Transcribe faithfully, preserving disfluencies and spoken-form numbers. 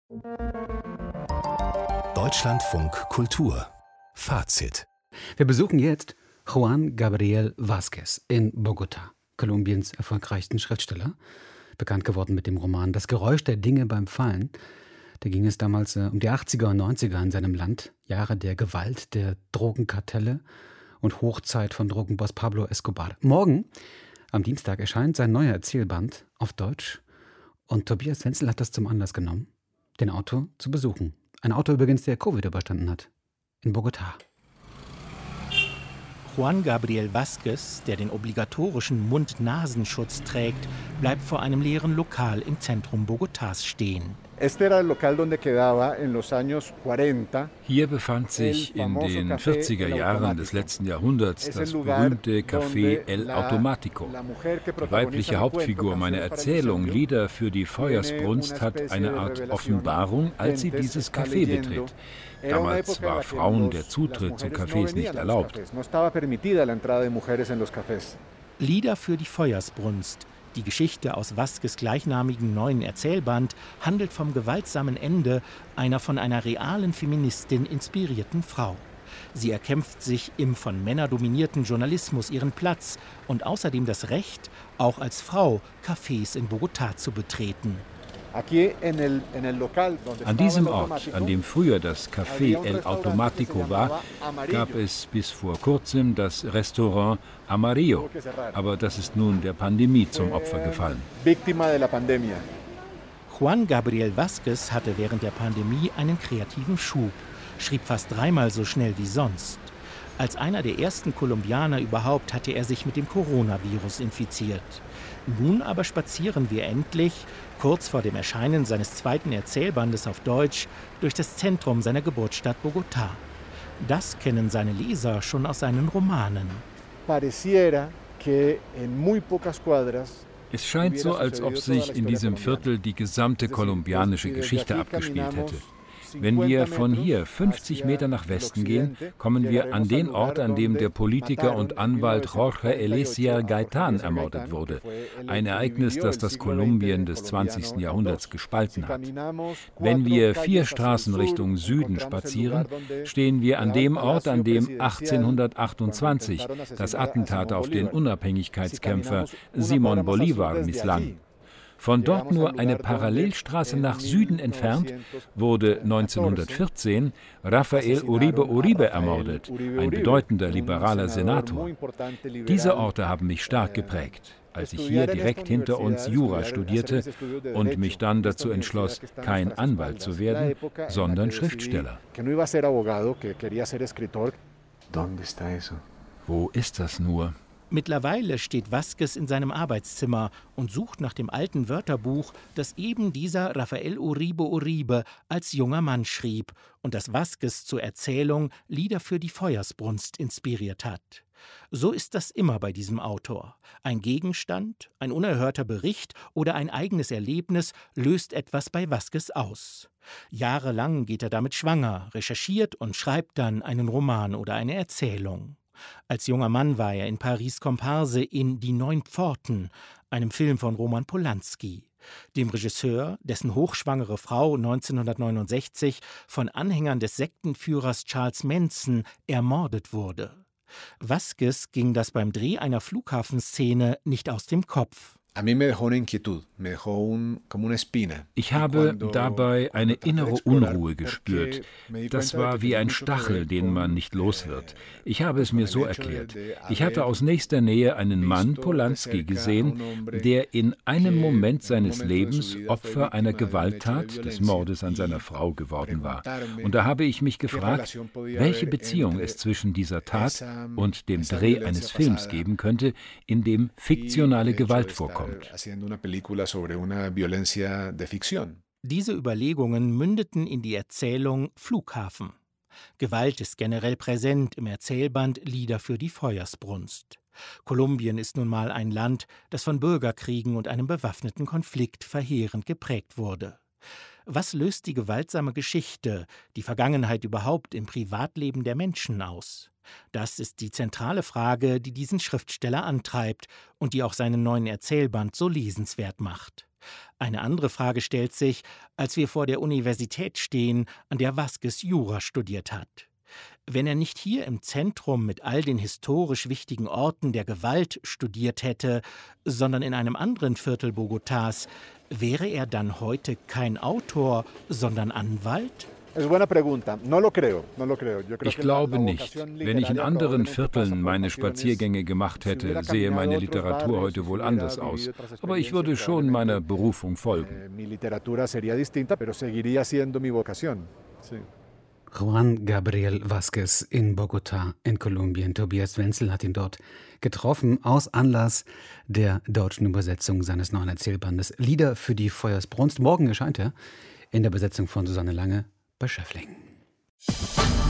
Deutschlandfunk Kultur Fazit. Wir besuchen jetzt Juan Gabriel Vázquez in Bogotá, Kolumbiens erfolgreichsten Schriftsteller. Bekannt geworden mit dem Roman Das Geräusch der Dinge beim Fallen. Da ging es damals äh, um die achtziger und neunziger in seinem Land. Jahre der Gewalt, der Drogenkartelle und Hochzeit von Drogenboss Pablo Escobar. Morgen, am Dienstag, erscheint sein neuer Erzählband auf Deutsch. Und Tobias Wenzel hat das zum Anlass genommen, den Autor zu besuchen. Ein Autor übrigens, der Covid überstanden hat. In Bogotá. Juan Gabriel Vázquez, der den obligatorischen Mund-Nasenschutz trägt, bleibt vor einem leeren Lokal im Zentrum Bogotás stehen. Hier befand sich in den vierziger Jahren des letzten Jahrhunderts das berühmte Café El Automático. Die weibliche Hauptfigur meiner Erzählung Lieder für die Feuersbrunst hat eine Art Offenbarung, als sie dieses Café betritt. Damals war Frauen der Zutritt zu Cafés nicht erlaubt. Lieder für die Feuersbrunst. Die Geschichte aus Vázquez' gleichnamigen neuen Erzählband handelt vom gewaltsamen Ende einer von einer realen Feministin inspirierten Frau. Sie erkämpft sich im von Männern dominierten Journalismus ihren Platz und außerdem das Recht, auch als Frau Cafés in Bogotá zu betreten. An diesem Ort, an dem früher das Café El Automático war, gab es bis vor kurzem das Restaurant Amarillo. Aber das ist nun der Pandemie zum Opfer gefallen. Juan Gabriel Vázquez hatte während der Pandemie einen kreativen Schub, schrieb fast dreimal so schnell wie sonst. Als einer der ersten Kolumbianer überhaupt hatte er sich mit dem Coronavirus infiziert. Nun aber spazieren wir endlich, kurz vor dem Erscheinen seines zweiten Erzählbandes auf Deutsch, durch das Zentrum seiner Geburtsstadt Bogotá. Das kennen seine Leser schon aus seinen Romanen. Es scheint so, als ob sich in diesem Viertel die gesamte kolumbianische Geschichte abgespielt hätte. Wenn wir von hier fünfzig Meter nach Westen gehen, kommen wir an den Ort, an dem der Politiker und Anwalt Jorge Eliezer Gaitán ermordet wurde. Ein Ereignis, das das Kolumbien des zwanzigsten Jahrhunderts gespalten hat. Wenn wir vier Straßen Richtung Süden spazieren, stehen wir an dem Ort, an dem achtzehnhundertachtundzwanzig das Attentat auf den Unabhängigkeitskämpfer Simón Bolívar misslang. Von dort nur eine Parallelstraße nach Süden entfernt wurde neunzehnhundertvierzehn Rafael Uribe Uribe ermordet, ein bedeutender liberaler Senator. Diese Orte haben mich stark geprägt, als ich hier direkt hinter uns Jura studierte und mich dann dazu entschloss, kein Anwalt zu werden, sondern Schriftsteller. Wo ist das nur? Mittlerweile steht Vázquez in seinem Arbeitszimmer und sucht nach dem alten Wörterbuch, das eben dieser Rafael Uribe Uribe als junger Mann schrieb und das Vázquez zur Erzählung Lieder für die Feuersbrunst inspiriert hat. So ist das immer bei diesem Autor. Ein Gegenstand, ein unerhörter Bericht oder ein eigenes Erlebnis löst etwas bei Vázquez aus. Jahrelang geht er damit schwanger, recherchiert und schreibt dann einen Roman oder eine Erzählung. Als junger Mann war er in Paris Komparse in Die Neun Pforten, einem Film von Roman Polanski, dem Regisseur, dessen hochschwangere Frau neunzehnhundertneunundsechzig von Anhängern des Sektenführers Charles Manson ermordet wurde. Vázquez ging das beim Dreh einer Flughafenszene nicht aus dem Kopf. Ich habe dabei eine innere Unruhe gespürt. Das war wie ein Stachel, den man nicht los wird. Ich habe es mir so erklärt. Ich hatte aus nächster Nähe einen Mann, Polanski, gesehen, der in einem Moment seines Lebens Opfer einer Gewalttat, des Mordes an seiner Frau, geworden war. Und da habe ich mich gefragt, welche Beziehung es zwischen dieser Tat und dem Dreh eines Films geben könnte, in dem fiktionale Gewalt vorkommt. Diese Überlegungen mündeten in die Erzählung Flughafen. Gewalt ist generell präsent im Erzählband Lieder für die Feuersbrunst. Kolumbien ist nun mal ein Land, das von Bürgerkriegen und einem bewaffneten Konflikt verheerend geprägt wurde. Was löst die gewaltsame Geschichte, die Vergangenheit überhaupt im Privatleben der Menschen aus? Das ist die zentrale Frage, die diesen Schriftsteller antreibt und die auch seinen neuen Erzählband so lesenswert macht. Eine andere Frage stellt sich, als wir vor der Universität stehen, an der Vázquez Jura studiert hat. Wenn er nicht hier im Zentrum mit all den historisch wichtigen Orten der Gewalt studiert hätte, sondern in einem anderen Viertel Bogotás, wäre er dann heute kein Autor, sondern Anwalt? Ich glaube nicht. Wenn ich in anderen Vierteln meine Spaziergänge gemacht hätte, sähe meine Literatur heute wohl anders aus. Aber ich würde schon meiner Berufung folgen. Juan Gabriel Vázquez in Bogotá in Kolumbien. Tobias Wenzel hat ihn dort getroffen aus Anlass der deutschen Übersetzung seines neuen Erzählbandes Lieder für die Feuersbrunst. Morgen erscheint er in der Besetzung von Susanne Lange bei Schöffling.